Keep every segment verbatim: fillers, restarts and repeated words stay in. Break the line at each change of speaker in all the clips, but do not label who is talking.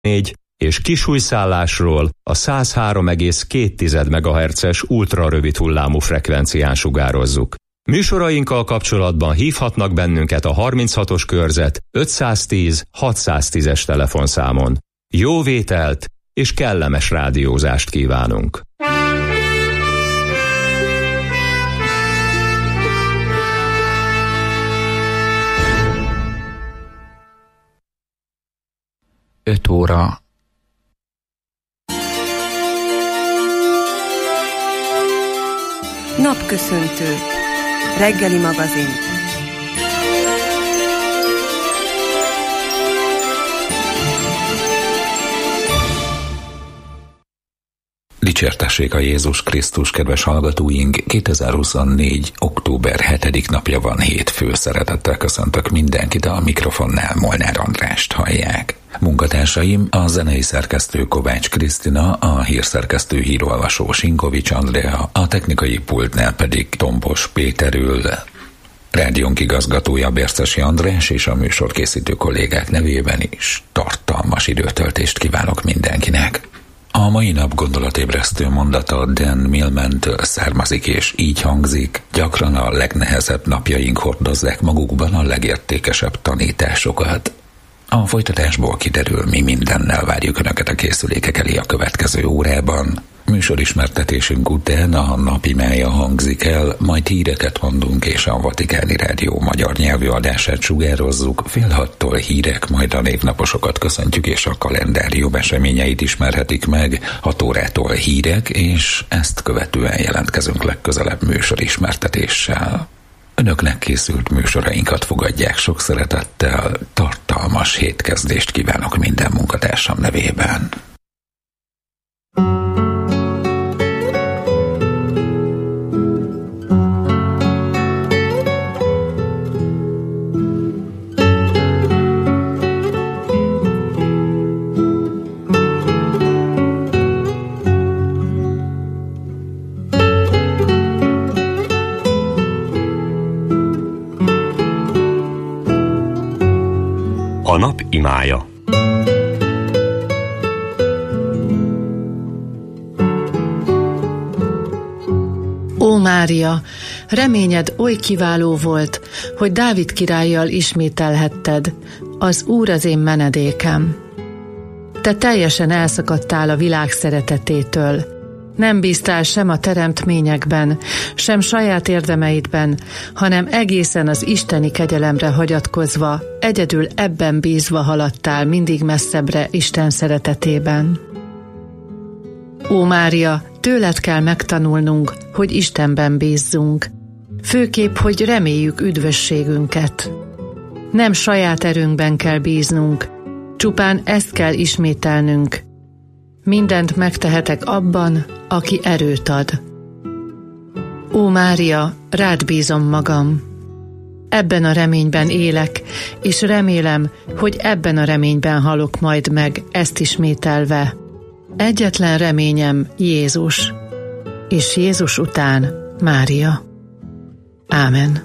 négy és kisújszállásról a száz három egész két megahertzes ultrarövid hullámú frekvencián sugározzuk. Műsorainkkal kapcsolatban hívhatnak bennünket a harminchatos körzet ötszáztíz hatszáztízes telefonszámon. Jó vételt és kellemes rádiózást kívánunk!
öt óra.
Napköszöntő. Reggeli magazin.
Dicsértessék a Jézus Krisztus, kedves hallgatóink! kétezer-huszonnégy. október hetedik napja van, hétfő. Szeretettel köszöntök mindenkit, a mikrofonnál Molnár Andrást hallják. Munkatársaim a zenei szerkesztő Kovács Krisztina, a hírszerkesztő hírolvasó Sinkovics Andrea, a technikai pultnál pedig Tompos Péter ül. Rádiónk igazgatója Bércesi András és a műsorkészítő kollégák nevében is tartalmas időtöltést kívánok mindenkinek. A mai nap gondolatébresztő mondata Dan Millman-től származik, és így hangzik: gyakran a legnehezebb napjaink hordozzák magukban a legértékesebb tanításokat. A folytatásból kiderül, mi mindennel várjuk Önöket a készülékek elé a következő órában. Műsorismertetésünk után a napimája hangzik el, majd híreket mondunk, és a Vatikáni Rádió magyar nyelvű adását sugározzuk. Fél hattól hírek, majd a névnaposokat köszöntjük, és a kalendárium eseményeit ismerhetik meg. Hat órától hírek, és ezt követően jelentkezünk legközelebb műsorismertetéssel. Önöknek készült műsorainkat fogadják sok szeretettel, tartalmas hétkezdést kívánok minden munkatársam nevében.
A nap imája.
Ó Mária, reményed oly kiváló volt, hogy Dávid királlyal ismételhetted: az Úr az én menedékem. Te teljesen elszakadtál a világ szeretetétől. Nem bíztál sem a teremtményekben, sem saját érdemeidben, hanem egészen az isteni kegyelemre hagyatkozva, egyedül ebben bízva haladtál mindig messzebbre Isten szeretetében. Ó Mária, tőled kell megtanulnunk, hogy Istenben bízzunk, főképp, hogy reméljük üdvösségünket. Nem saját erőnkben kell bíznunk, csupán ezt kell ismételnünk: mindent megtehetek abban, aki erőt ad. Ó Mária, rád bízom magam. Ebben a reményben élek, és remélem, hogy ebben a reményben halok majd meg, ezt ismételve: egyetlen reményem Jézus, és Jézus után Mária. Ámen.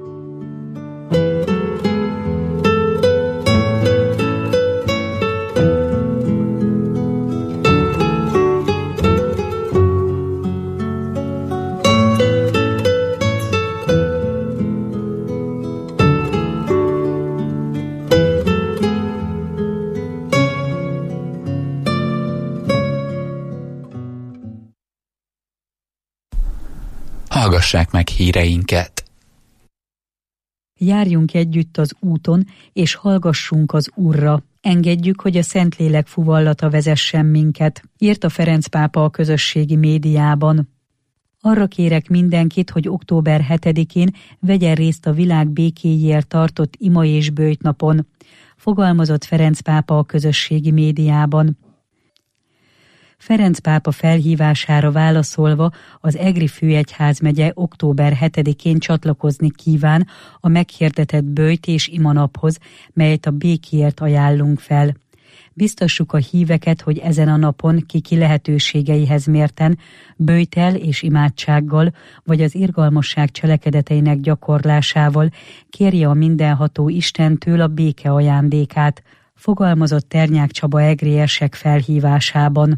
Hallgassák meg híreinket.
Járjunk együtt az úton, és hallgassunk az Úrra. Engedjük, hogy a Szentlélek fuvallata vezessen minket, írta Ferenc pápa a közösségi médiában. Arra kérek mindenkit, hogy október hetedikén vegyen részt a világ békéjéért tartott ima és böjtnapon, fogalmazott Ferenc pápa a közösségi médiában. Ferenc pápa felhívására válaszolva az Egri főegyházmegye október hetedikén csatlakozni kíván a meghirdetett böjt és imanaphoz, melyet a békéért ajánlunk fel. Biztassuk a híveket, hogy ezen a napon kiki lehetőségeihez mérten böjttel és imádsággal, vagy az irgalmasság cselekedeteinek gyakorlásával kérje a mindenható Istentől a béke ajándékát, fogalmazott Ternyák Csaba egri érsek felhívásában.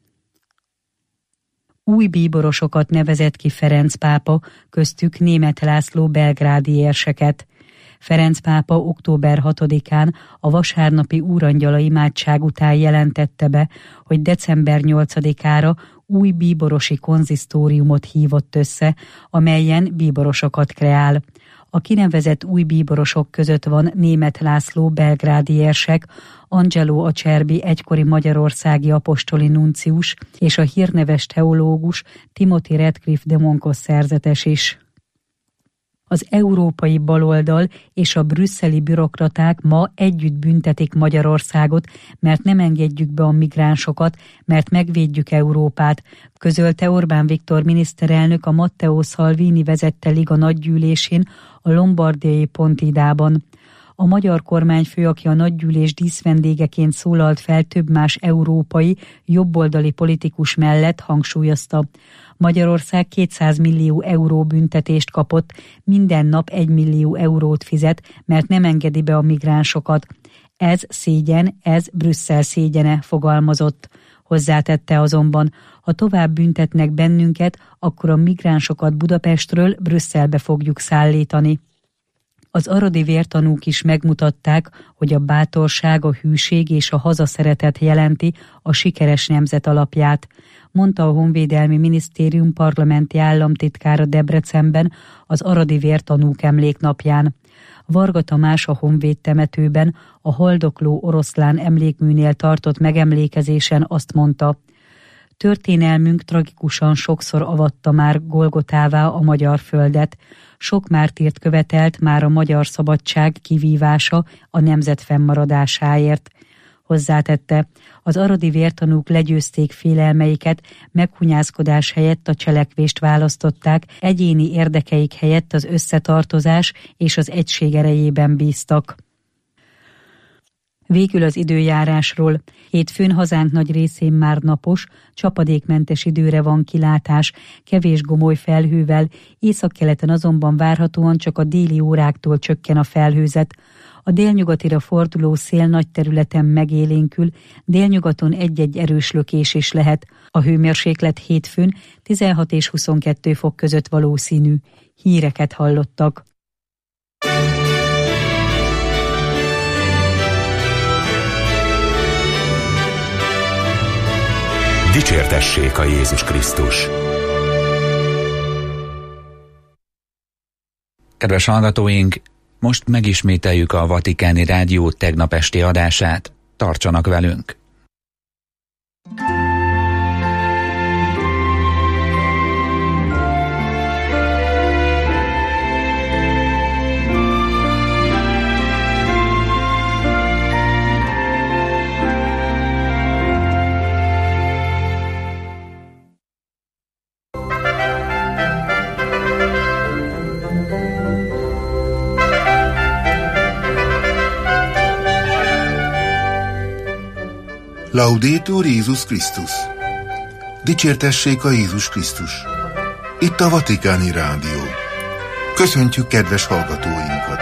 Új bíborosokat nevezett ki Ferenc pápa, köztük Németh László belgrádi érseket. Ferenc pápa október hatodikán a vasárnapi úrangyala imádság után jelentette be, hogy december nyolcadikára új bíborosi konzisztóriumot hívott össze, amelyen bíborosokat kreál. A kinevezett új bíborosok között van Németh László belgrádi érsek, Angelo Acerbi egykori magyarországi apostoli nuncius és a hírneves teológus Timothy Radcliffe de Moncos szerzetes is. Az európai baloldal és a brüsszeli bürokraták ma együtt büntetik Magyarországot, mert nem engedjük be a migránsokat, mert megvédjük Európát, közölte Orbán Viktor miniszterelnök a Matteo Salvini vezette Liga nagygyűlésén a lombardiai Pontidában. A magyar kormányfő, aki a nagygyűlés díszvendégeként szólalt fel több más európai, jobboldali politikus mellett, hangsúlyozta: Magyarország kétszáz millió euró büntetést kapott, minden nap egy millió eurót fizet, mert nem engedi be a migránsokat. Ez szégyen, ez Brüsszel szégyene, fogalmazott. Hozzátette azonban, ha tovább büntetnek bennünket, akkor a migránsokat Budapestről Brüsszelbe fogjuk szállítani. Az aradi vértanúk is megmutatták, hogy a bátorság, a hűség és a hazaszeretet jelenti a sikeres nemzet alapját, mondta a Honvédelmi Minisztérium parlamenti államtitkára Debrecenben az aradi vértanúk emléknapján. Varga Tamás a Honvéd temetőben a haldokló oroszlán emlékműnél tartott megemlékezésen azt mondta: történelmünk tragikusan sokszor avatta már Golgotává a magyar földet. Sok mártírt követelt már a magyar szabadság kivívása a nemzet fennmaradásáért. Hozzátette, az aradi vértanúk legyőzték félelmeiket, meghunyászkodás helyett a cselekvést választották, egyéni érdekeik helyett az összetartozás és az egység erejében bíztak. Végül az időjárásról. Hétfőn hazánk nagy részén már napos, csapadékmentes időre van kilátás, kevés gomoly felhővel, északkeleten azonban várhatóan csak a déli óráktól csökken a felhőzet. A délnyugatira forduló szél nagy területen megélénkül, délnyugaton egy-egy erős lökés is lehet. A hőmérséklet hétfőn tizenhat és huszonkettő fok között valószínű. Híreket hallottak.
Dicsértessék a Jézus Krisztus!
Kedves hallgatóink, most megismételjük a Vatikáni Rádió tegnap esti adását. Tartsanak velünk!
Laudetur Jézus Krisztus! Dicsértessék a Jézus Krisztus! Itt a Vatikáni Rádió. Köszöntjük kedves hallgatóinkat!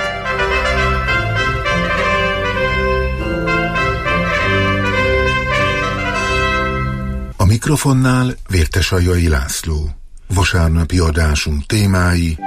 A mikrofonnál Vértesajai László. Vasárnapi adásunk témái: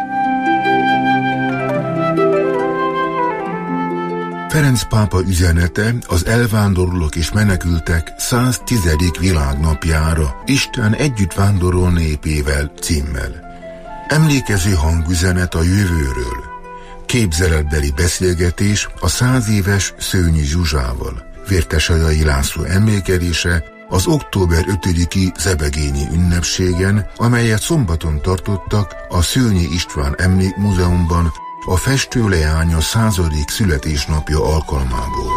Ferenc pápa üzenete az elvándorlók és menekültek száztizedik világnapjára, Isten együtt vándorol népével címmel. Emlékező hangüzenet a jövőről. Képzeletbeli beszélgetés a száz éves Szőnyi Zsuzsával. Vértesajai László emlékezése az október ötödiki zebegényi ünnepségen, amelyet szombaton tartottak a Szőnyi István Emlékmúzeumban a festő leánya századik születésnapja alkalmából.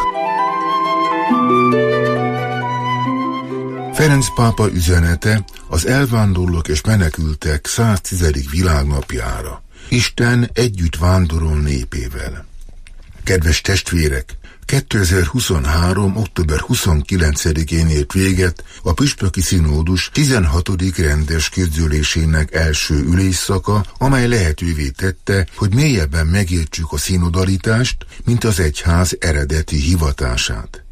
Ferenc pápa üzenete az elvándorlók és menekültek száztizedik világnapjára. Isten együtt vándorol népével. Kedves testvérek! kétezer-huszonhárom. október huszonkilencedikén ért véget a Püspöki Szinódus tizenhatodik rendes közgyűlésének első ülésszaka, amely lehetővé tette, hogy mélyebben megértsük a szinodalitást, mint az egyház eredeti hivatását.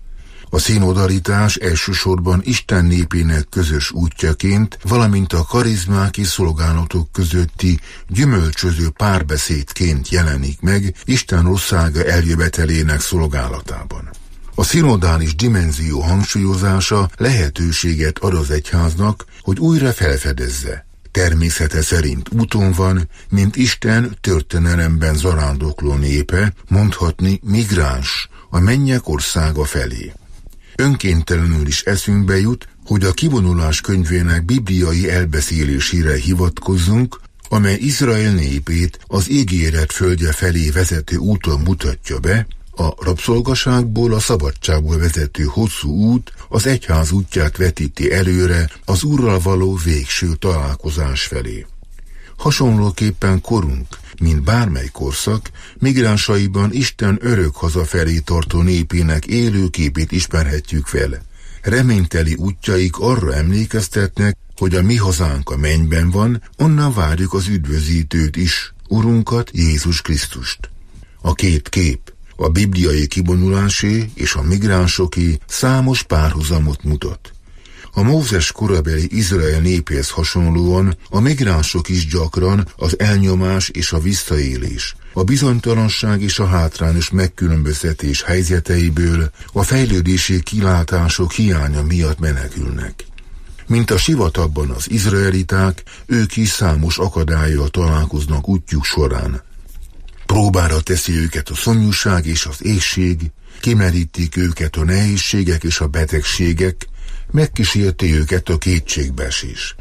A színodalitás elsősorban Isten népének közös útjaként, valamint a karizmák és szolgálatok közötti gyümölcsöző párbeszédként jelenik meg Isten országa eljövetelének szolgálatában. A szinodális dimenzió hangsúlyozása lehetőséget ad az egyháznak, hogy újra felfedezze. Természete szerint úton van, mint Isten történelemben zarándokló népe, mondhatni migráns, a mennyek országa felé. Önkéntelenül is eszünkbe jut, hogy a Kivonulás könyvének bibliai elbeszélésére hivatkozzunk, amely Izrael népét az ígéret földje felé vezető úton mutatja be, a rabszolgaságból a szabadságból vezető hosszú út az egyház útját vetíti előre az Úrral való végső találkozás felé. Hasonlóképpen korunk, mint bármely korszak, migránsaiban Isten örök hazafelé tartó népének élő képét ismerhetjük fel. Reményteli útjaik arra emlékeztetnek, hogy a mi hazánk a mennyben van, onnan várjuk az üdvözítőt is, Urunkat, Jézus Krisztust. A két kép, a bibliai kivonulásé és a migránsoké számos párhuzamot mutat. A Mózes korabeli Izrael népéhez hasonlóan a migránsok is gyakran az elnyomás és a visszaélés, a bizonytalanság és a hátrányos megkülönböztetés helyzeteiből a fejlődési kilátások hiánya miatt menekülnek. Mint a sivatagban az izraeliták, ők is számos akadállyal találkoznak útjuk során. Próbára teszi őket a szomjúság és az éhség, kimerítik őket a nehézségek és a betegségek, megkísérti őket a kétségbeesés.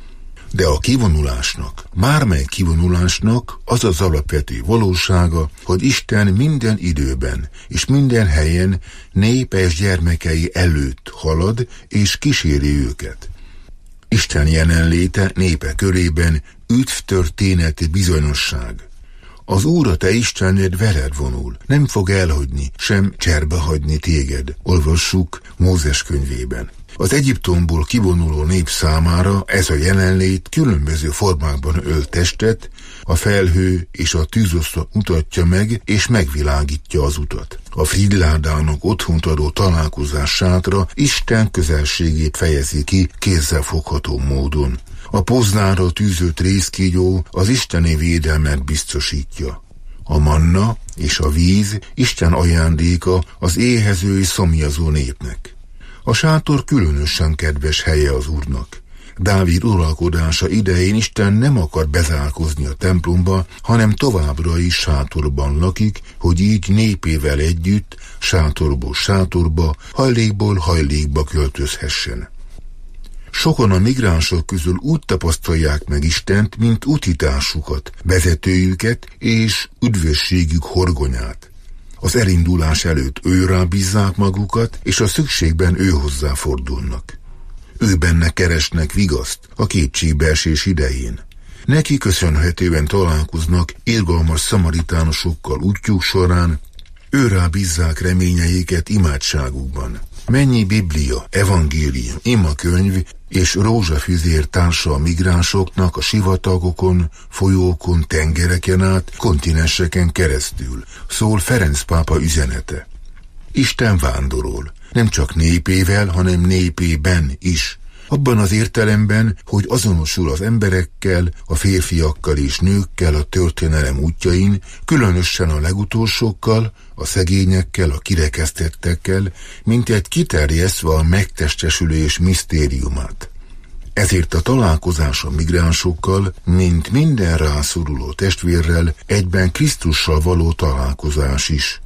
De a kivonulásnak, bármely kivonulásnak az az alapvető valósága, hogy Isten minden időben és minden helyen népe és gyermekei előtt halad és kíséri őket. Isten jelenléte népe körében üdvtörténeti bizonyosság. Az Úr a te Istened veled vonul, nem fog elhagyni, sem cserbehagyni téged, olvassuk Mózes könyvében. Az Egyiptomból kivonuló nép számára ez a jelenlét különböző formákban ölt testet, a felhő és a tűzoszlop mutatja meg és megvilágítja az utat. A Fridládának otthont adó találkozás sátra Isten közelségét fejezi ki kézzelfogható módon. A poznára tűzött rézkígyó az isteni védelmet biztosítja. A manna és a víz Isten ajándéka az éhező és szomjazó népnek. A sátor különösen kedves helye az Úrnak. Dávid uralkodása idején Isten nem akar bezárkozni a templomba, hanem továbbra is sátorban lakik, hogy így népével együtt sátorból sátorba, hajlékból hajlékba költözhessen. Sokan a migránsok közül úgy tapasztalják meg Istent, mint útitársukat, vezetőjüket és üdvösségük horgonyát. Az elindulás előtt őrá bízzák magukat, és a szükségben ő hozzá fordulnak. Ő benne keresnek vigaszt a kétségbeesés idején. Neki köszönhetően találkoznak irgalmas szamaritánosokkal útjuk során, őrá bízzák reményeiket imádságukban. Mennyi biblia, evangélium, imakönyv és rózsafüzér társa a migránsoknak a sivatagokon, folyókon, tengereken át, kontinenseken keresztül, szól Ferenc pápa üzenete. Isten vándorol, nem csak népével, hanem népében is. Abban az értelemben, hogy azonosul az emberekkel, a férfiakkal és nőkkel a történelem útjain, különösen a legutolsókkal, a szegényekkel, a kirekesztettekkel, mint egy kiterjesztve a megtestesülés misztériumát. Ezért a találkozás a migránsokkal, mint minden rászoruló testvérrel, egyben Krisztussal való találkozás is.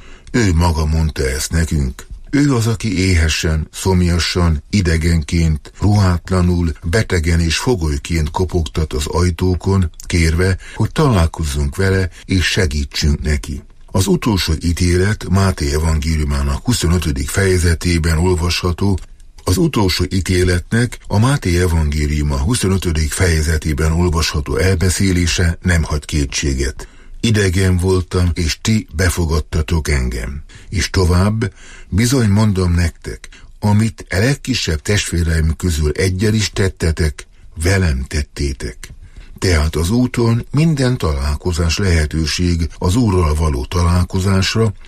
Ő maga mondta ezt nekünk. Ő az, aki éhesen, szomjasan, idegenként, ruhátlanul, betegen és fogolyként kopogtat az ajtókon, kérve, hogy találkozzunk vele és segítsünk neki. Az utolsó ítélet Máté evangéliumának huszonötödik fejezetében olvasható. Az utolsó ítéletnek a Máté evangéliuma huszonötödik fejezetében olvasható elbeszélése nem hagy kétséget. Idegen voltam, és ti befogadtatok engem. És tovább, bizony mondom nektek, amit a legkisebb testvéreim közül egyel is tettetek, velem tettétek. Tehát az úton minden találkozás lehetőség az Úrral való találkozásra,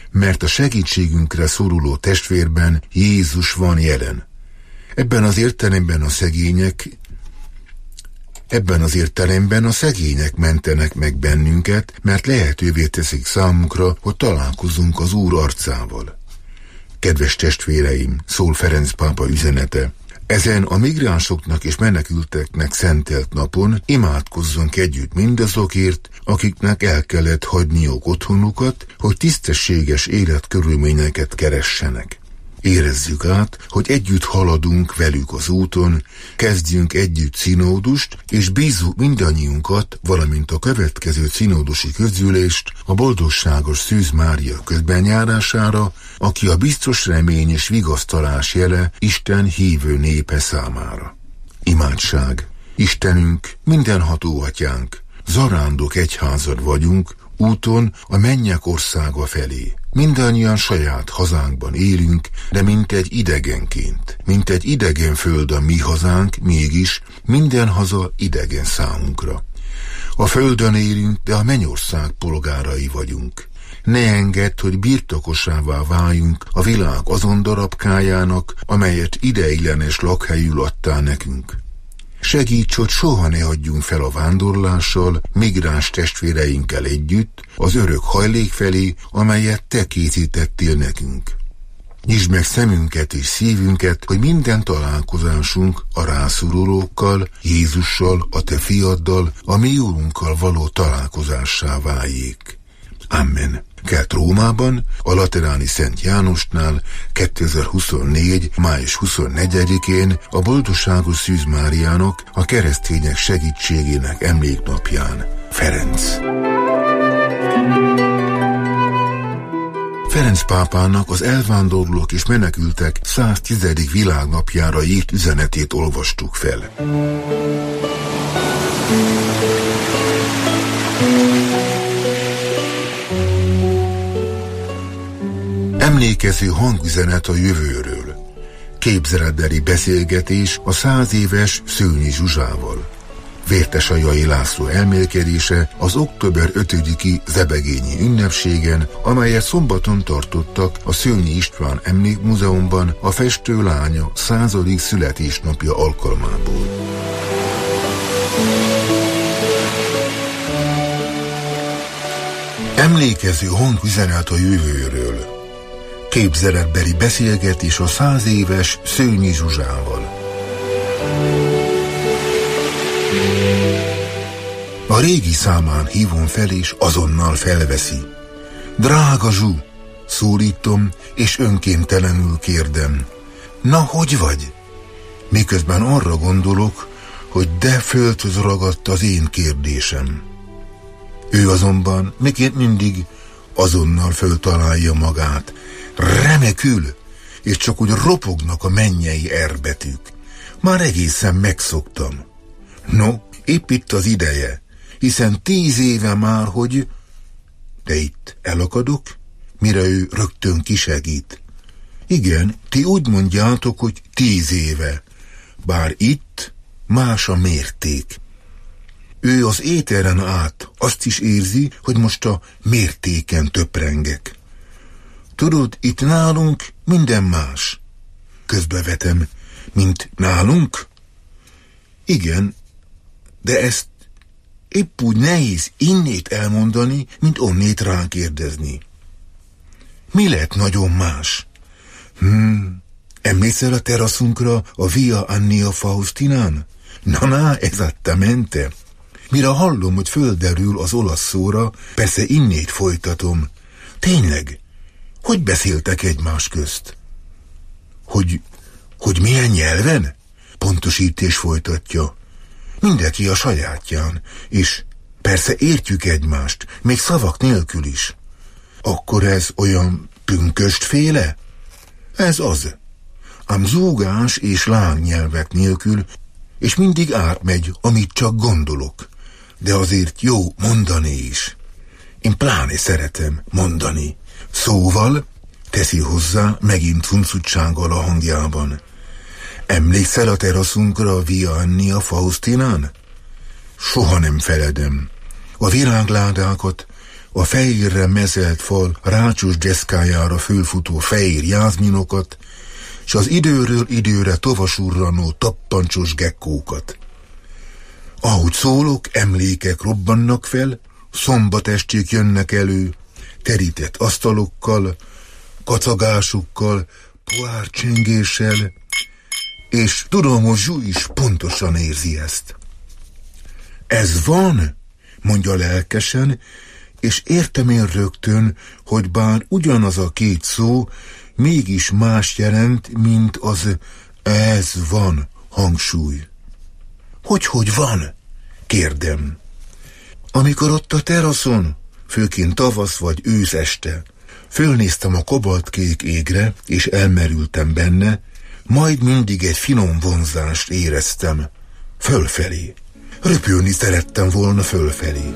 mert a segítségünkre szoruló testvérben Jézus van jelen. Ebben az értelemben a szegények, ebben az értelemben a szegények mentenek meg bennünket, mert lehetővé teszik számunkra, hogy találkozunk az Úr arcával. Kedves testvéreim, szól Ferenc pápa üzenete, ezen a migránsoknak és menekülteknek szentelt napon imádkozzunk együtt mindazokért, akiknek el kellett hagyniuk otthonukat, hogy tisztességes életkörülményeket keressenek. Érezzük át, hogy együtt haladunk velük az úton, kezdjünk együtt színódust, és bízzuk mindannyiunkat, valamint a következő színódusi közgyűlést a boldogságos Szűz Mária közbenjárására, aki a biztos remény és vigasztalás jele Isten hívő népe számára. Imádság! Istenünk, mindenható atyánk, zarándok egyházad vagyunk, úton a mennyek országa felé. Mindannyian saját hazánkban élünk, de mint egy idegenként, mint egy idegen föld a mi hazánk, mégis minden haza idegen számunkra. A földön élünk, de a mennyország polgárai vagyunk. Ne engedd, hogy birtokosává váljunk a világ azon darabkájának, amelyet ideiglenes lakhelyül adtál nekünk. Segíts, hogy soha ne hagyjunk fel a vándorlással, migráns testvéreinkkel együtt, az örök hajlék felé, amelyet te készítettél nekünk. Nyisd meg szemünket és szívünket, hogy minden találkozásunk a rászorulókkal, Jézussal, a te fiaddal, a mi Úrunkkal való találkozássá váljék. Amen. Kelt Rómában, a Lateráni Szent Jánosnál kétezer-huszonnégy. május huszonnegyedikén a boldogságos Szűz Máriának, a keresztények segítségének emléknapján. Ferenc. Ferenc pápának az elvándorlók és menekültek száztizedik világnapjára írt üzenetét olvastuk fel. Emlékező hangüzenet a jövőről. Képzeletbeli beszélgetés a száz éves Szőnyi Zsuzsával. Vértesajai László elmélkedése az október ötödiki zebegényi ünnepségen, amelyet szombaton tartottak a Szőnyi István Emlékmúzeumban a festő lánya századik születésnapja alkalmából. Emlékező hangüzenet a jövőről. Képzeletbeli beszélgetés a száz éves Szőnyi Zsuzsával. A régi számán hívom fel, és azonnal felveszi. Drága Zsú, szólítom, és önkéntelenül kérdem. Na, hogy vagy? Miközben arra gondolok, hogy de földhöz ragadt az én kérdésem. Ő azonban, miként mindig, azonnal föltalálja magát. Remekül, és csak úgy ropognak a mennyei erbetűk. Már egészen megszoktam. No, épp itt az ideje, hiszen tíz éve már, hogy... De itt elakadok, mire ő rögtön kisegít. Igen, ti úgy mondjátok, hogy tíz éve, bár itt más a mérték. Ő az éteren át azt is érzi, hogy most a mértéken töprengek. Tudod, itt nálunk minden más. Közbevetem, mint nálunk? Igen, de ezt épp úgy nehéz innét elmondani, mint onnét rákérdezni. Mi lett nagyon más? Hmm, emlékszel a teraszunkra a Via Annia Faustinán? Na-na, esattamente. Mire hallom, hogy földerül az olasz szóra, persze innét folytatom. Tényleg, hogy beszéltek egymás közt? Hogy, hogy milyen nyelven? Pontosítés folytatja. Mindenki a sajátján, és persze értjük egymást, még szavak nélkül is. Akkor ez olyan pünköstféle? Ez az. Ám zúgás és lángnyelvek nélkül, és mindig átmegy, amit csak gondolok. De azért jó mondani is. Én pláne szeretem mondani. Szóval, teszi hozzá megint cuncutsággal a hangjában. Emlékszel a teraszunkra a Via Annia Faustinán? Soha nem feledem. A virágládákat a fehérre mezelt fal rácsos deszkájára fölfutó fehér jázminokat, s az időről időre tovasurranó tappancsos gekkókat. Ahogy szólok, emlékek robbannak fel, szombatesték jönnek elő, terített asztalokkal, kacagásukkal, pohárcsengéssel, és tudom, hogy Zsú is pontosan érzi ezt. Ez van, mondja lelkesen, és értem én rögtön, hogy bár ugyanaz a két szó, mégis más jelent, mint az ez van hangsúly. Hogy-hogy van? Kérdem. Amikor ott a teraszon, főként tavasz vagy ősz este, fölnéztem a kobaltkék égre, és elmerültem benne, majd mindig egy finom vonzást éreztem. Fölfelé. Röpülni szerettem volna fölfelé.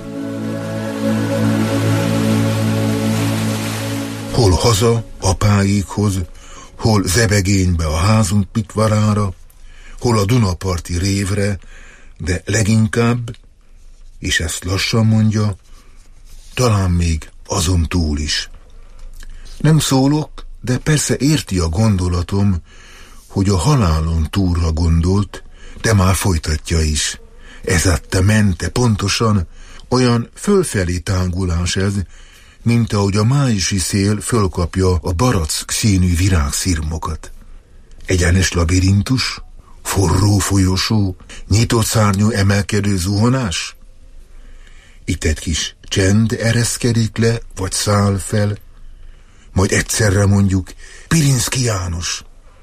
Hol haza, apáékhoz, hol zebegénybe a házunk pitvarára, hol a Dunaparti révre, de leginkább, és ezt lassan mondja, talán még azon túl is. Nem szólok, de persze érti a gondolatom, hogy a halálon túlra gondolt, de már folytatja is. Ez adta mente pontosan, olyan fölfelé tángulás ez, mint ahogy a májusi szél fölkapja a barack színű virágszirmokat. Egyenes labirintus, forró folyosó, nyitott szárnyú emelkedő zuhanás? Itt egy kis csend ereszkedik le, vagy száll fel, majd egyszerre mondjuk Pirinszky János.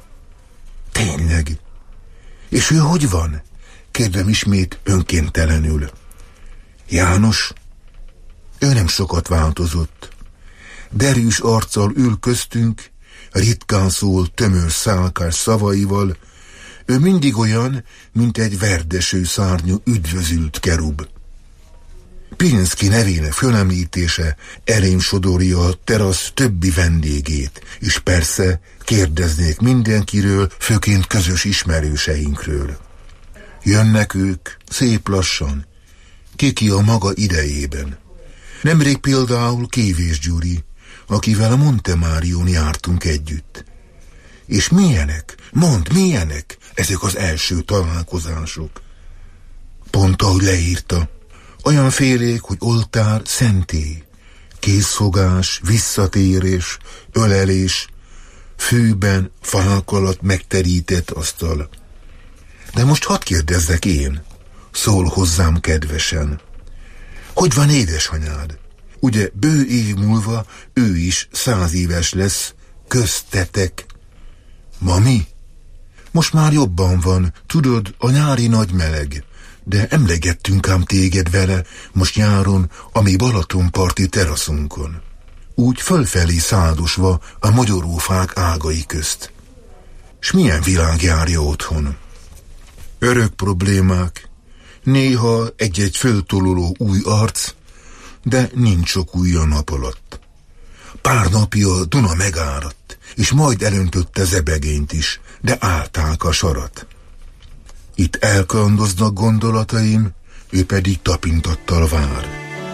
Tényleg? És ő hogy van? Kérdem ismét önkéntelenül. János? Ő nem sokat változott. Derűs arccal ül köztünk, ritkán szól tömör szálkás szavaival. Ő mindig olyan, mint egy verdeső szárnyú üdvözült kerub. Pirinszky nevének fölemlítése elém sodorja a terasz többi vendégét, és persze kérdeznék mindenkiről, főként közös ismerőseinkről. Jönnek ők, szép lassan, kiki a maga idejében. Nemrég például Kévés Gyuri, akivel a Montemárión jártunk együtt. És milyenek, mondd, milyenek ezek az első találkozások? Pont ahogy leírta, olyan félék, hogy oltár, szentély, készfogás, visszatérés, ölelés, fűben, fák alatt megterített asztal. De most hadd kérdezzek én, szól hozzám kedvesen. Hogy van édesanyád? Ugye bő év múlva ő is száz éves lesz, köztetek. Mami? Most már jobban van, tudod, a nyári nagy meleg. De emlegettünk ám téged vele most nyáron a mi Balatonparti teraszunkon. Úgy fölfelé szádosva a magyarófák ágai közt. S milyen világ járja otthon? Örök problémák, néha egy-egy föltoluló új arc, de nincs sok új a nap alatt. Pár napja a Duna megáradt, és majd elöntötte zebegényt is, de állták a sarat. Itt elkalandoznak gondolataim, ő pedig tapintattal vár.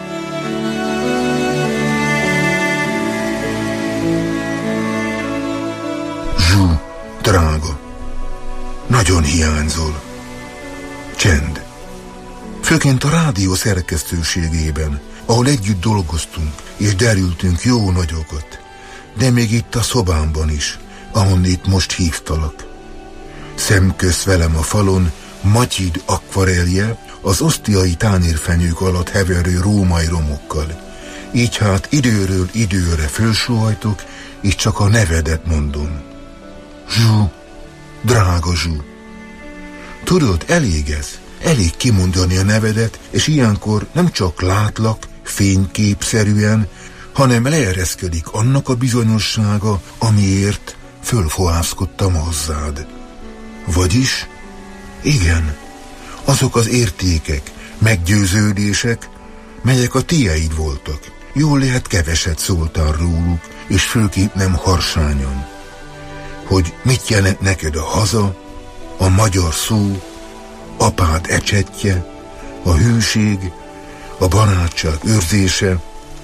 Zsú, drága, nagyon hiányzol. Csend. Főként a rádió szerkesztőségében, ahol együtt dolgoztunk, és derültünk jó nagyokat. De még itt a szobámban is, ahonnét most hívtalak. Szemközt velem a falon Matyid akvarelje, az osztiai tányérfenyők alatt heverő római romokkal. Így hát időről időre fölsóhajtok, és csak a nevedet mondom. Zsú, drága Zsú. Tudod, elég ez, elég kimondani a nevedet, és ilyenkor nem csak látlak fényképszerűen, hanem leereszkedik annak a bizonyossága, amiért fölfohászkodtam hozzád. Vagyis, igen, azok az értékek, meggyőződések, melyek a tieid voltak. Jól lehet, keveset szóltál róluk, és főképp nem harsányan. Hogy mit jelent neked a haza, a magyar szó, apád ecsetje, a hűség, a barátság őrzése,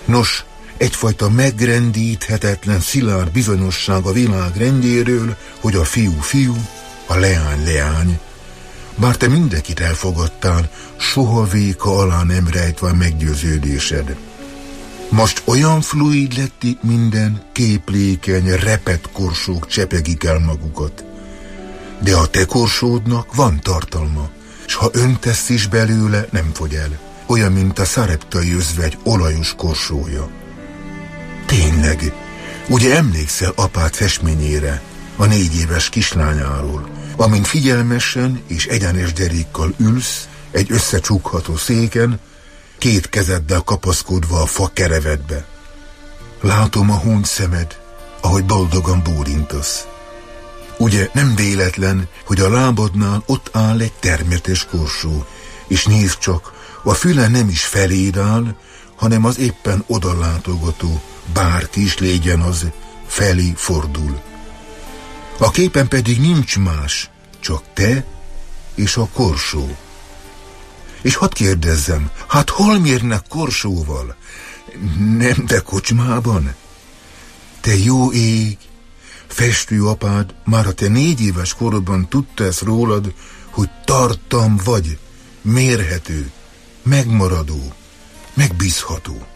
Nos, egyfajta megrendíthetetlen szilárd bizonyosság a világ rendjéről, hogy a fiú fiú, a leány leány. Bár te mindenkit elfogadtál, soha véka alá nem rejtve a meggyőződésed. Most olyan fluid lett itt minden, képlékeny, repett korsók csepegik el magukat. De a te korsódnak van tartalma, s ha öntesz is belőle, nem fogy el. Olyan, mint a szareptai özvegy olajos korsója. Tényleg, ugye emlékszel apád festményére, a négy éves kislányáról, amint figyelmesen és egyenes derékkal ülsz egy összecsukható széken, két kezeddel kapaszkodva a fa kerevedbe. Látom a húnyt szemed, ahogy boldogan bólintasz. Ugye nem véletlen, hogy a lábadnál ott áll egy termetes korsó, és nézd csak, a füle nem is feléd áll, hanem az éppen odalátogató, bárki is légyen az, felé fordul. A képen pedig nincs más, csak te és a korsó. És hadd kérdezzem, hát hol mérnek korsóval? Nem te kocsmában? Te jó ég, festőapád már a te négy éves korodban tudta ezt rólad, hogy tartam vagy, mérhető, megmaradó, megbízható.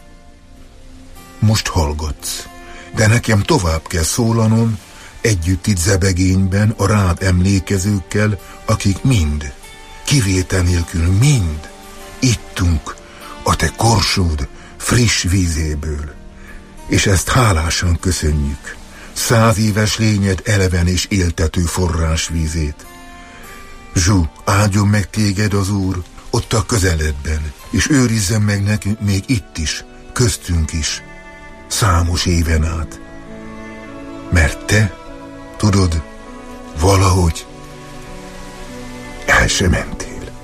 Most hallgatsz, de nekem tovább kell szólanom, együtt itt zebegényben a rád emlékezőkkel, akik mind, kivétel nélkül mind ittunk a te korsód friss vízéből. És ezt hálásan köszönjük, száz éves lényed eleven és éltető forrásvízét. Zsú, áldjon meg téged az Úr ott a közeledben, és őrizzen meg nekünk még itt is, köztünk is, számos éven át. Mert te, tudod, valahogy el sem mentél.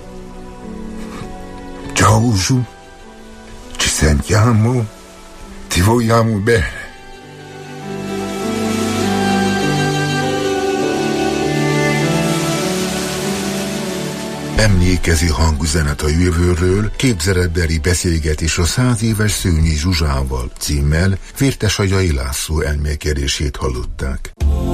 Ciao, Zsú, ci sentiamo, ti vogliamo bene. Emlékezi hangüzenet a jövőről, képzeletbeli beszélgetés a száz éves Szőnyi Zsuzsával címmel Vértesagyai László elmélkedését hallották.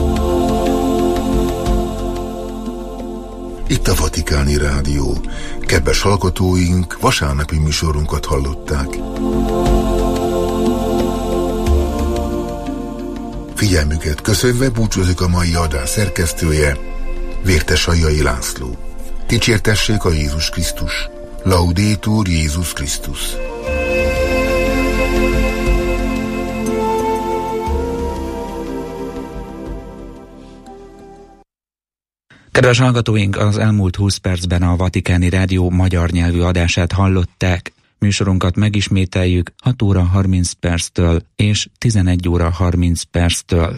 Itt a Vatikáni Rádió. Kedves hallgatóink, vasárnapi műsorunkat hallották. Figyelmüket köszönve búcsúzik a mai adás szerkesztője, Vértesagyai László. Dicsértessék a Jézus Krisztus. Laudetur Jézus Krisztus.
Kedves hallgatóink, az elmúlt húsz percben a Vatikáni Rádió magyar nyelvű adását hallották. Műsorunkat megismételjük hat óra harminc perctől és tizenegy óra harminc perctől.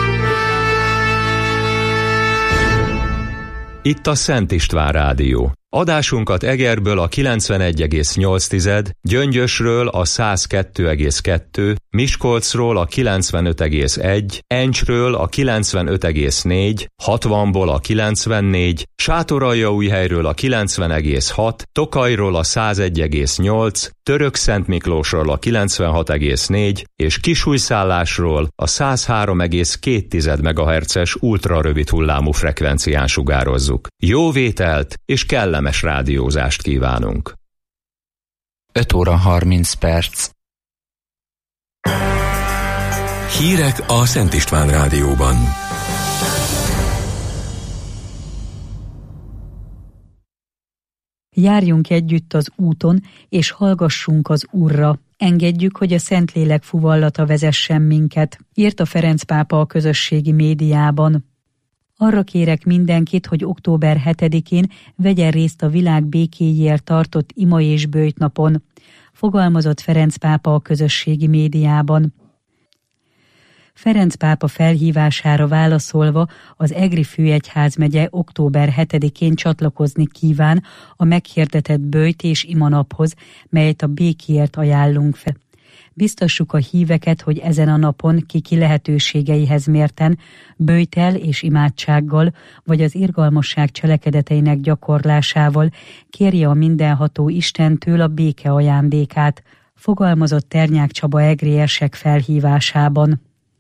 Itt a Szent István Rádió. Adásunkat Egerből a kilencvenegy egész nyolc, Gyöngyösről a száz kettő egész kettő, Miskolcról a kilencvenöt egész egy, Encsről a kilencvenöt egész négy, hatvanból a kilencvennégy, Sátoraljaújhelyről a kilencven egész hat, Tokajról a száz egy egész nyolc, Törökszentmiklósról a kilencvenhat egész négy és Kisújszállásról a száz három egész két megahertzes ultrarövid hullámú frekvencián sugározzuk. Jó vételt és kellemes rádiózást kívánunk!
öt óra harminc perc.
Hírek a Szent István Rádióban.
Járjunk együtt az úton, és hallgassunk az Úrra. Engedjük, hogy a Szentlélek fuvallata vezessen minket, írta Ferenc pápa a közösségi médiában. Arra kérek mindenkit, hogy október hetedikén vegyen részt a világ békéjéért tartott ima és böjtnapon, fogalmazott Ferenc pápa a közösségi médiában. Ferenc pápa felhívására válaszolva az Egri főegyházmegye október hetedikén csatlakozni kíván a meghirdetett böjt és imanaphoz, melyet a békéért ajánlunk fel. Biztassuk a híveket, hogy ezen a napon kiki lehetőségeihez mérten böjttel és imádsággal, vagy az irgalmasság cselekedeteinek gyakorlásával kérje a mindenható Istentől a béke ajándékát, fogalmazott Ternyák Csaba egri érsek felhívásában.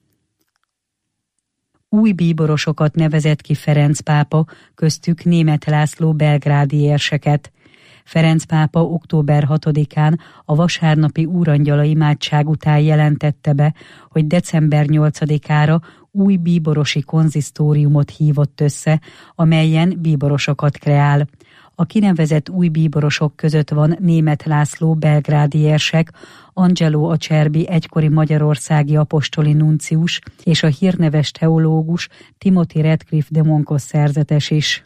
Új bíborosokat nevezett ki Ferenc pápa, köztük Németh László belgrádi érseket. Ferenc pápa október hatodikán a vasárnapi úrangyala imádság után jelentette be, hogy december nyolcadikára új bíborosi konzisztóriumot hívott össze, amelyen bíborosokat kreál. A kinevezett új bíborosok között van Németh László belgrádi érsek, Angelo Acerbi egykori magyarországi apostoli nuncius és a hírneves teológus Timothy Radcliffe de Moncos szerzetes is.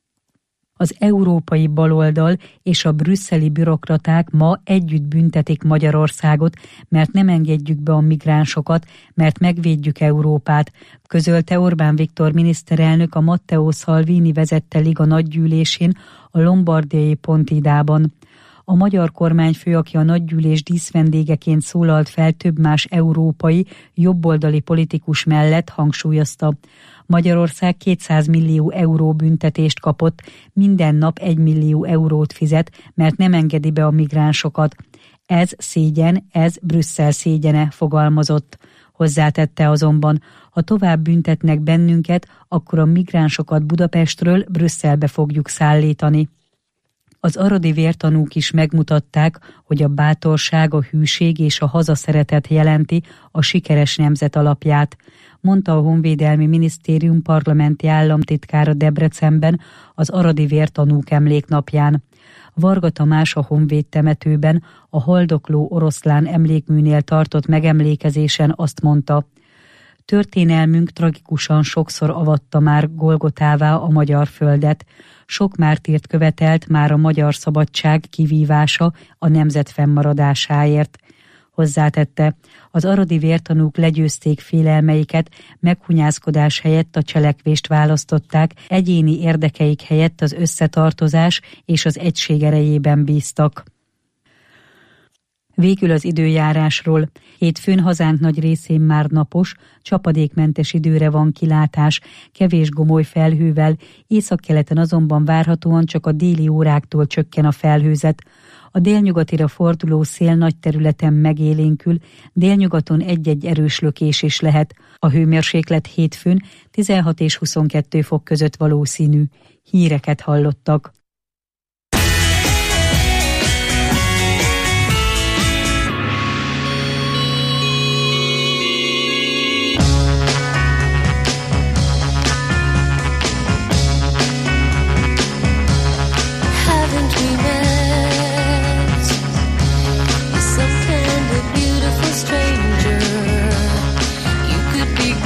Az európai baloldal és a brüsszeli bürokraták ma együtt büntetik Magyarországot, mert nem engedjük be a migránsokat, mert megvédjük Európát, közölte Orbán Viktor miniszterelnök a Matteo Salvini vezette Liga nagygyűlésén a lombardiai Pontidában. A magyar kormányfő, aki a nagygyűlés díszvendégeként szólalt fel több más európai, jobboldali politikus mellett, hangsúlyozta: Magyarország kétszáz millió euró büntetést kapott, minden nap egy millió eurót fizet, mert nem engedi be a migránsokat. Ez szégyen, ez Brüsszel szégyene, fogalmazott. Hozzátette azonban, ha tovább büntetnek bennünket, akkor a migránsokat Budapestről Brüsszelbe fogjuk szállítani. Az aradi vértanúk is megmutatták, hogy a bátorság, a hűség és a hazaszeretet jelenti a sikeres nemzet alapját, mondta a Honvédelmi Minisztérium parlamenti államtitkára Debrecenben az aradi vértanúk emléknapján. Varga Tamás a Honvéd temetőben a haldokló oroszlán emlékműnél tartott megemlékezésen azt mondta: történelmünk tragikusan sokszor avatta már Golgotává a magyar földet. Sok mártírt követelt már a magyar szabadság kivívása a nemzet fennmaradásáért. Hozzátette, az aradi vértanúk legyőzték félelmeiket, meghunyászkodás helyett a cselekvést választották, egyéni érdekeik helyett az összetartozás és az egység erejében bíztak. Végül az időjárásról. Hétfőn hazánk nagy részén már napos, csapadékmentes időre van kilátás, kevés gomoly felhővel, északkeleten azonban várhatóan csak a déli óráktól csökken a felhőzet. A délnyugatira forduló szél nagy területen megélénkül, délnyugaton egy-egy erős lökés is lehet. A hőmérséklet hétfőn tizenhat és huszonkettő fok között valószínű. Híreket hallottak.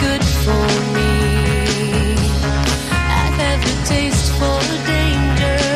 Taste for danger.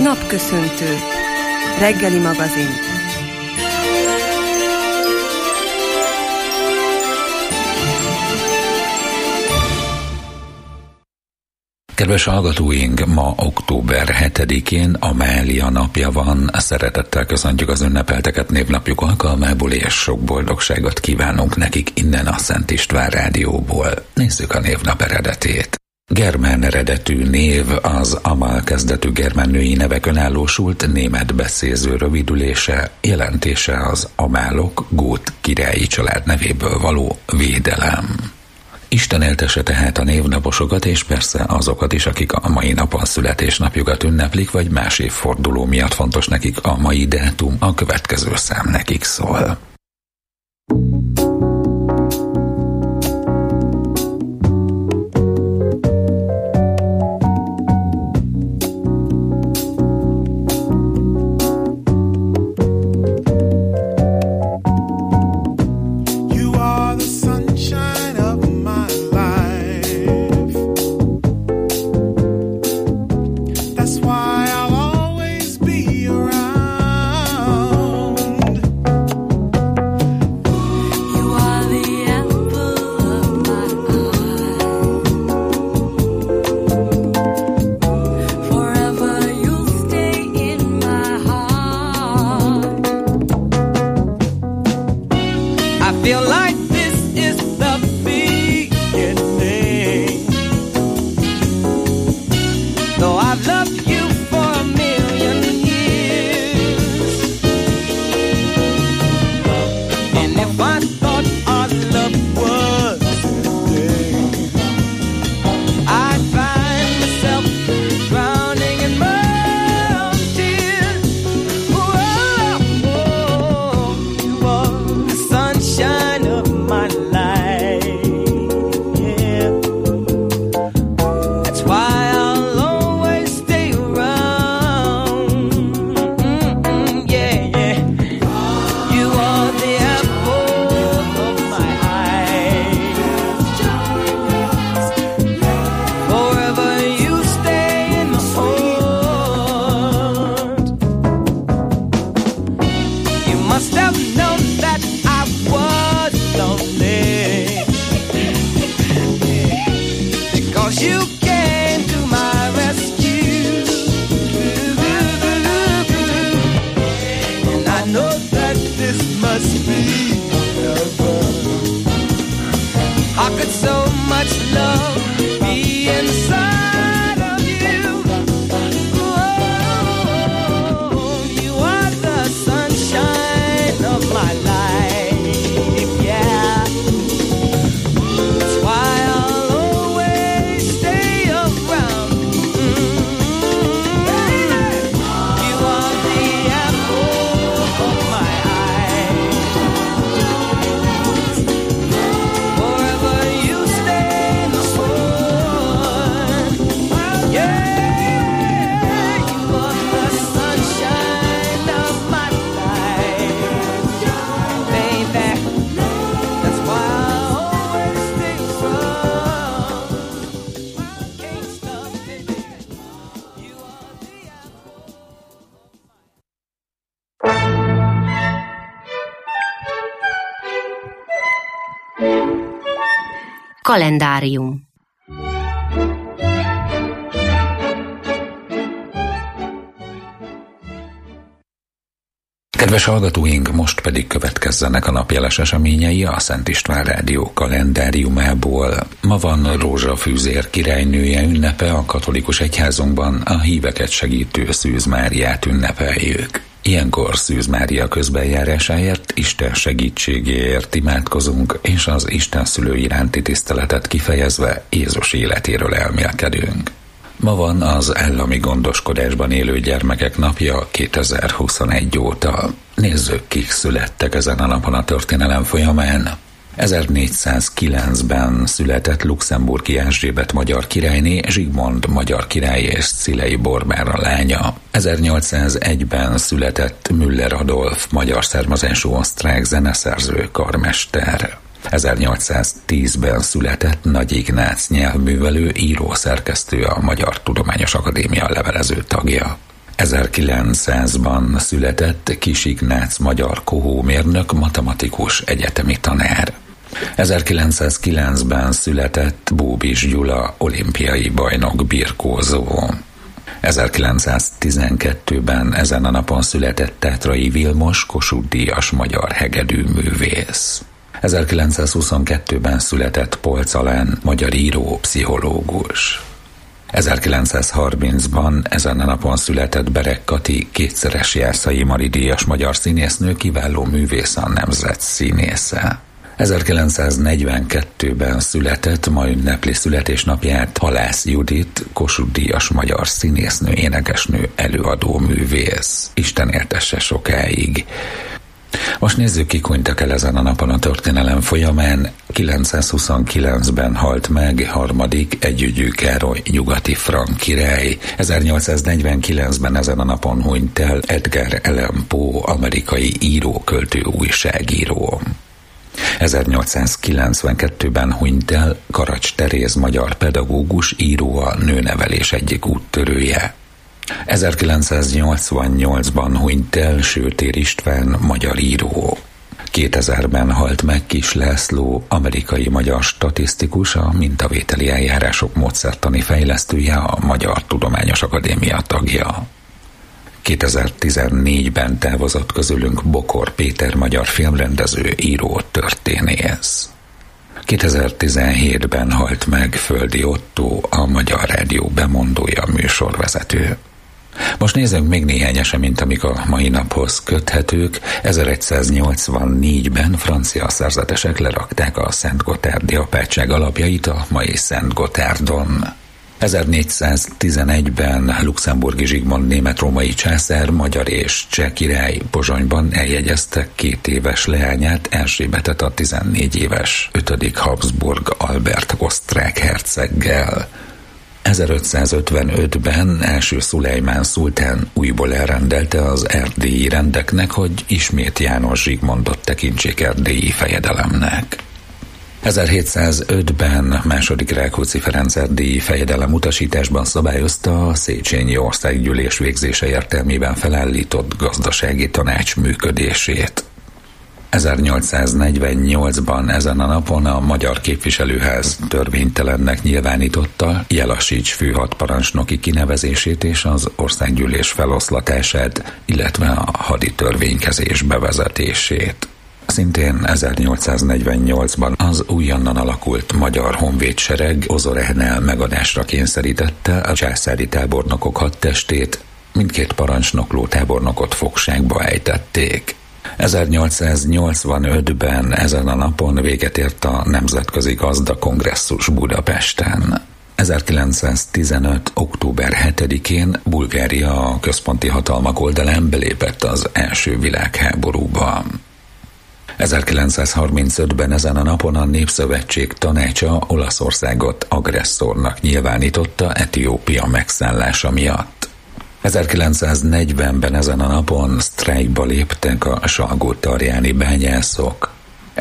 Napköszöntő. Reggeli magazin.
Kedves hallgatóink, ma október hetedikén Amália napja van. Szeretettel köszöntjük az ünnepelteket névnapjuk alkalmából, és sok boldogságot kívánunk nekik innen a Szent István Rádióból. Nézzük a névnap eredetét. Germán eredetű név az Amal kezdetű germán női nevek önállósult német beszéző rövidülése, jelentése az Amálok gót királyi család nevéből való védelem. Isten éltesse tehát a névnaposokat, és persze azokat is, akik a mai napon születésnapjukat ünneplik, vagy más évforduló miatt fontos nekik a mai dátum, a következő szám nekik szól.
Kalendárium.
Kedves hallgatóink, most pedig következzenek a napjeles eseményei a Szent István Rádió kalendáriumából. Ma van Rózsafűzér királynője ünnepe, a katolikus egyházunkban a híveket segítő Szűz Máriát ünnepeljük. Ilyenkor Szűz Mária közbenjárásáért, Isten segítségéért imádkozunk, és az Isten szülő iránti tiszteletet kifejezve Jézus életéről elmélkedünk. Ma van az állami gondoskodásban élő gyermekek napja kétezer-huszonegy óta. Nézzük, kik születtek ezen a napon a történelem folyamán. ezernégyszázkilencben született luxemburgi Erzsébet magyar királyné, Zsigmond magyar király és Szilei Borbára lánya. ezernyolcszázegyben született Müller Adolf magyar származású osztrák zeneszerző, karmester. ezernyolcszáztízben született Nagy Ignác nyelvművelő, író, szerkesztő, a Magyar Tudományos Akadémia levelező tagja. ezerkilencszázban született Kiss Ignác magyar kohómérnök, matematikus, egyetemi tanár. ezerkilencszázkilencben született Bóbis Gyula, olimpiai bajnok birkózó. ezerkilencszáztizenkettőben ezen a napon született Tátrai Vilmos, Kossuth-díjas magyar hegedűművész. ezerkilencszázhuszonkettőben született Polcz Alán, magyar író, pszichológus. ezerkilencszázharmincban ezen a napon született Berek Kati, kétszeres Jászai Mari díjas magyar színésznő, kiváló művész, a nemzet színésze. ezerkilencszáznegyvenkettőben született, ma ünnepli születésnapját Halász Judit, Kossuth-díjas magyar színésznő, énekesnő, előadó művész. Isten éltesse sokáig. Most nézzük, kik hunytak el ezen a napon a történelem folyamán. kilencszázhuszonkilencben halt meg harmadik Együgyű Károly nyugati frank király. ezernyolcszáznegyvenkilencben ezen a napon hunyt el Edgar Allan Poe, amerikai író, költő, újságíró. ezernyolcszázkilencvenkettőben hunyt el Karacs Teréz, magyar pedagógus, író, a nőnevelés egyik úttörője. ezerkilencszáznyolcvannyolcban hunyt el Sőtér István, magyar író. kétezerben halt meg Kiss László, amerikai magyar statisztikus, a mintavételi eljárások módszertani fejlesztője, a Magyar Tudományos Akadémia tagja. kétezer-tizennégyben távozott közülünk Bokor Péter, magyar filmrendező, író, történész. kétezer-tizenhétben halt meg Földi Ottó, a Magyar Rádió bemondója, műsorvezető. Most nézzünk még néhány eseményt, amik a mai naphoz köthetők. ezeregyszáznyolcvannégyben francia szerzetesek lerakták a Szent Gotthárdi apátság alapjait a mai Szent Gotthárdon. ezernégyszáztizenegyben Luxemburgi Zsigmond német-római császár, magyar és cseh király Pozsonyban eljegyezte két éves leányát, Erzsébetet, a tizennégy éves ötödik Habsburg Albert osztrák herceggel. ezerötszázötvenötben első Szulejmán szultán újból elrendelte az erdélyi rendeknek, hogy ismét János Zsigmondot tekintsék erdélyi fejedelemnek. ezerhétszázötben második Rákóczi Ferenc erdélyi fejedelem utasításban szabályozta a Széchenyi Országgyűlés végzése értelmében felállított gazdasági tanács működését. ezernyolcszáznegyvennyolcban ezen a napon a Magyar Képviselőház törvénytelennek nyilvánította Jellasics főhadparancsnoki kinevezését és az országgyűlés feloszlatását, illetve a hadi törvénykezés bevezetését. Szintén ezernyolcszáznegyvennyolcban az újonnan alakult Magyar Honvédsereg Ozorehnál megadásra kényszerítette a császári tábornokok hadtestét, mindkét parancsnokló tábornokot fogságba ejtették. ezernyolcszáznyolcvanötben ezen a napon véget ért a Nemzetközi Gazda Kongresszus Budapesten. ezerkilencszáztizenöt. október hetedikén Bulgária a központi hatalmak oldalán belépett az első világháborúba. ezerkilencszázharmincötben ezen a napon a Népszövetség tanácsa Olaszországot agresszornak nyilvánította Etiópia megszállása miatt. ezerkilencszáznegyvenben ezen a napon sztrájkba léptek a salgótarjáni bányászok.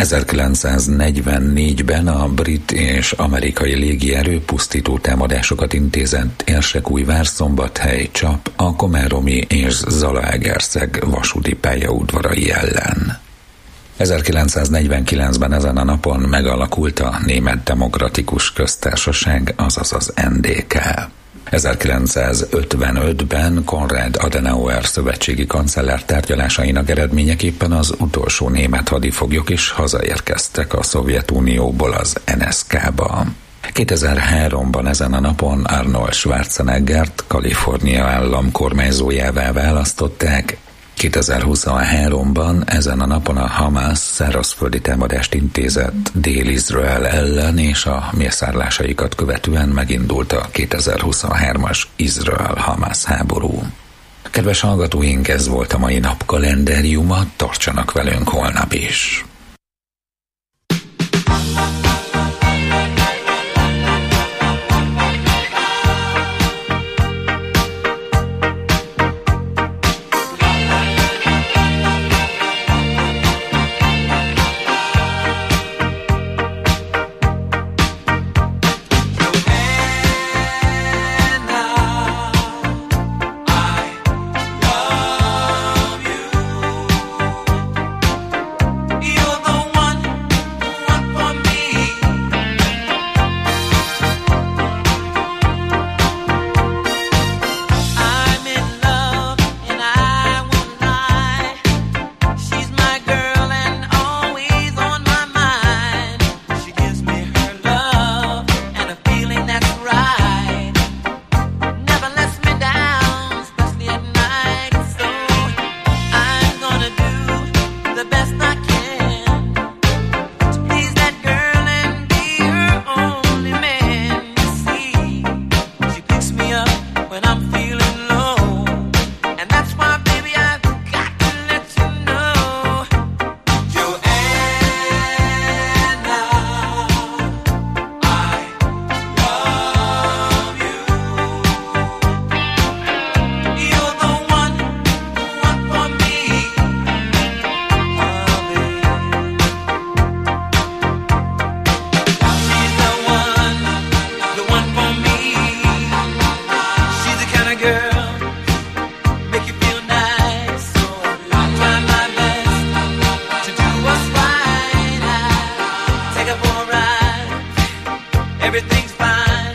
ezerkilencszáznegyvennégyben a brit és amerikai légierő pusztító támadásokat intézett Érsekújvár, Szombathely, Csap, a komáromi és Zalaegerszeg vasúti pályaudvarai ellen. ezerkilencszáznegyvenkilencben ezen a napon megalakult a Német Demokratikus Köztársaság, azaz az en dé ká. ezerkilencszázötvenötben Konrad Adenauer szövetségi kancellár tárgyalásainak eredményeképpen az utolsó német hadifoglyok is hazaérkeztek a Szovjetunióból az en es ká-ba. kétezer-háromban ezen a napon Arnold Schwarzeneggert Kalifornia állam kormányzójává választották. kétezer-huszonháromban ezen a napon a Hamas szárazföldi támadást intézett Dél-Izrael ellen, és a mészárlásaikat követően megindult a kétezer-huszonhármas Izrael-Hamas háború. Kedves hallgatóink, ez volt a mai nap kalendáriuma, tartsanak velünk holnap is!
everything's fine.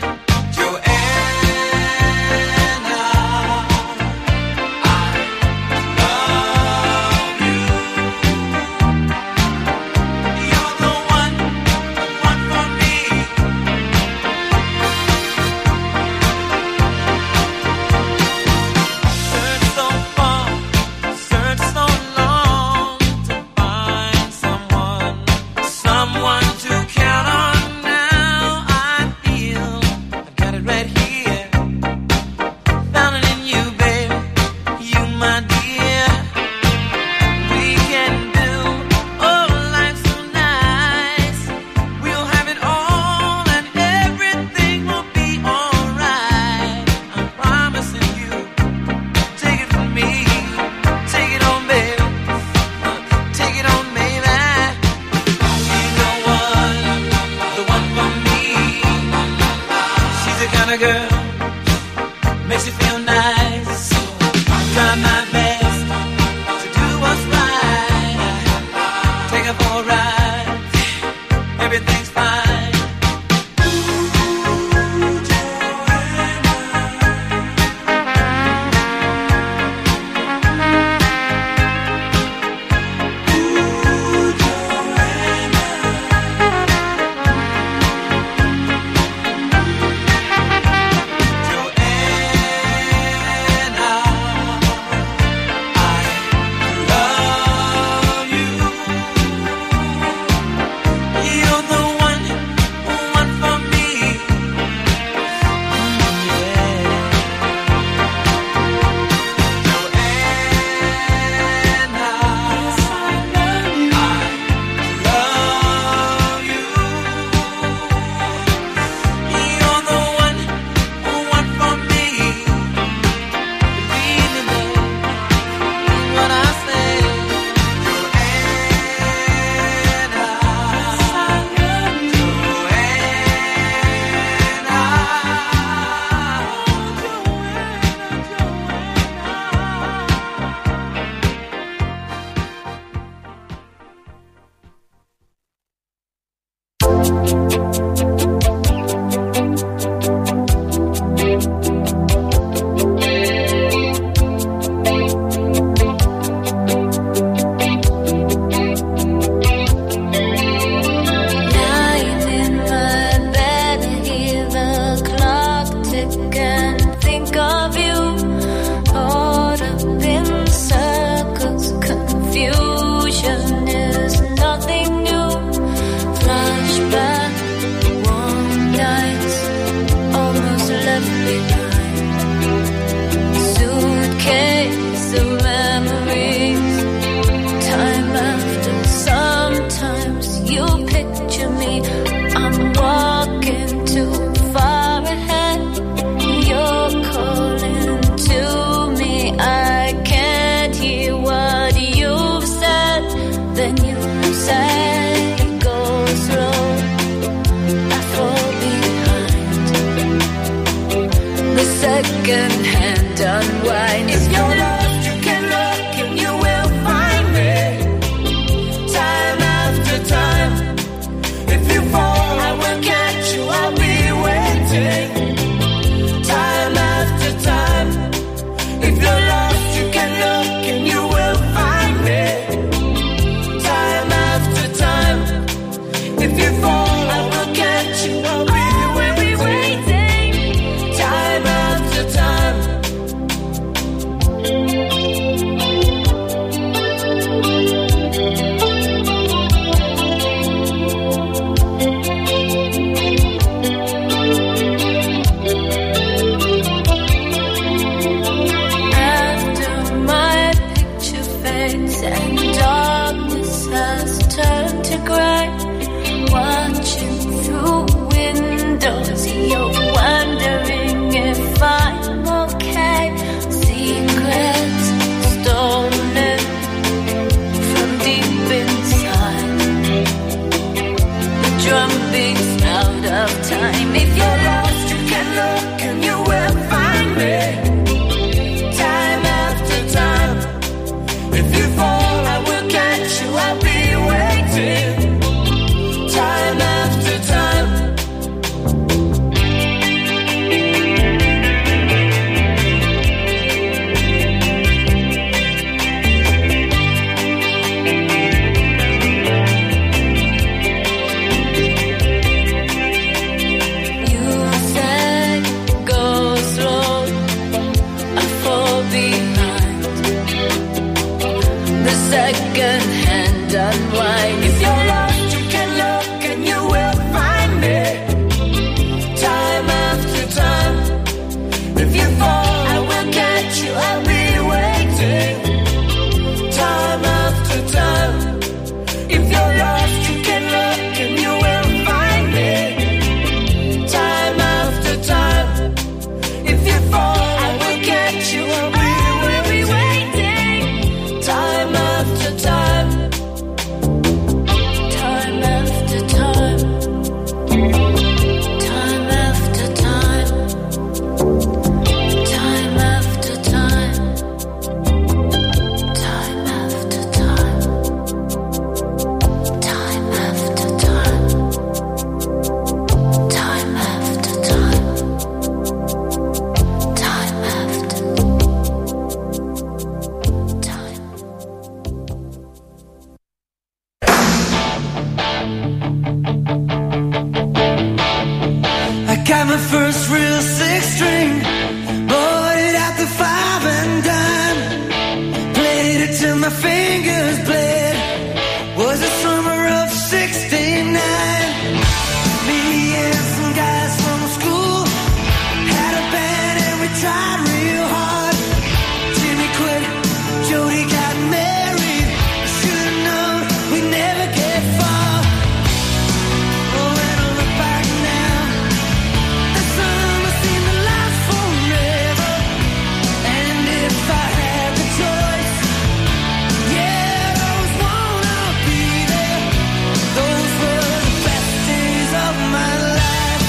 first real six string. Bought it at the five and dime. Played it till my fingers bled. Was the summer of sixty-nine. Me and some guys from school had a band and we tried real hard. Jimmy quit, Jody got married. I should've known we'd never get far. Oh, when I look back now, the summer seemed to last forever. And if I had the choice, yeah, I always wanna be there. Those were the best days of my life.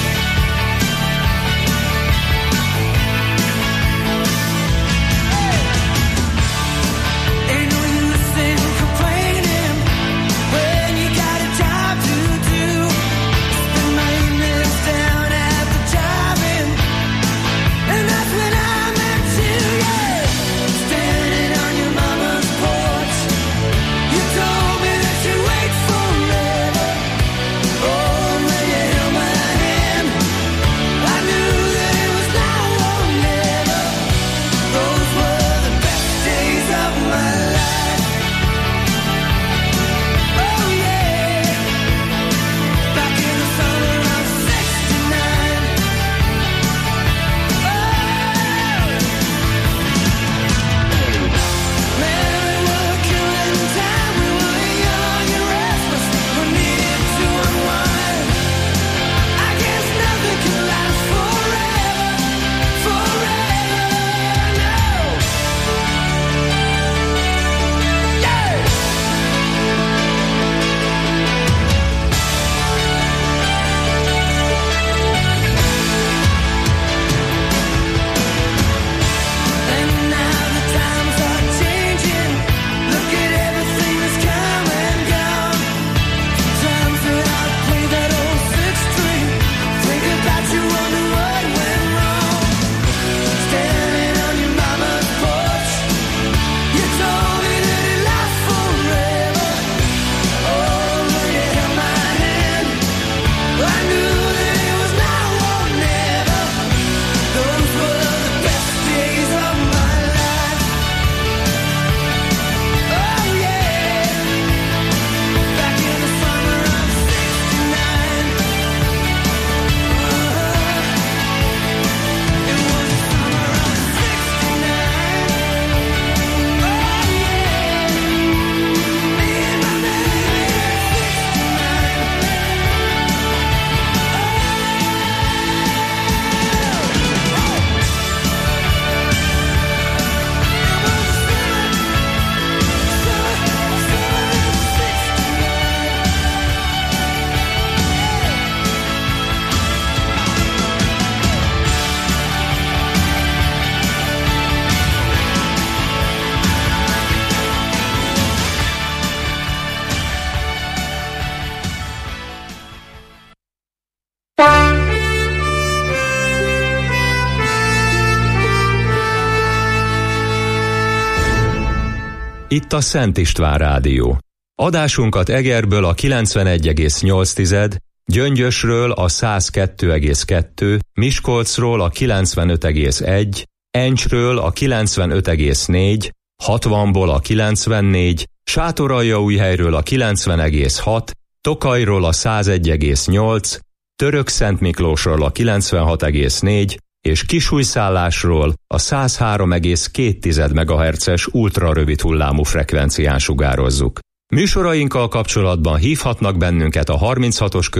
Ain't no use in complaining when you got a job to do. Spend my evenings down at the drive-in, and that's when I met you, yeah. Standing on your mama's porch, you told me that you'd wait forever. Oh, when you held my hand, I knew that it was now or never. Those were the best days of my life. Oh yeah, back in the summer of sixty-nine. Oh, man, we were killing time. We were young and restless. We needed to unwind. I guess nothing can last forever, forever, no. Yeah. And now the times are changing. Look at everything that's come and gone. Sometimes when I play that old six string, think about you, wonder what went wrong. Standing on your mama's porch, you told me that it lasts forever. Oh, when you held my hand, I knew that it was now or never. Those were the best days of my life. Oh yeah, back in the summer of sixty-nine. It was the summer of sixty-nine. Oh yeah, me and my baby at
Itt a Szent István Rádió. Adásunkat Egerből a kilencvenegy egész nyolc, Gyöngyösről a száz kettő egész kettő, Miskolcról a kilencvenöt egész egy, Encsről a kilencvenöt egész négy, hatvanból a kilencvennégy, Sátoraljaújhelyről a kilencven egész hat, Tokajról a százegy egész nyolc, Törökszentmiklósról a kilencvenhat egész négy, és Kisújszállásról a száz három egész két megahertzes ultrarövid hullámú frekvencián sugározzuk. Műsorainkkal kapcsolatban hívhatnak bennünket a harminchatos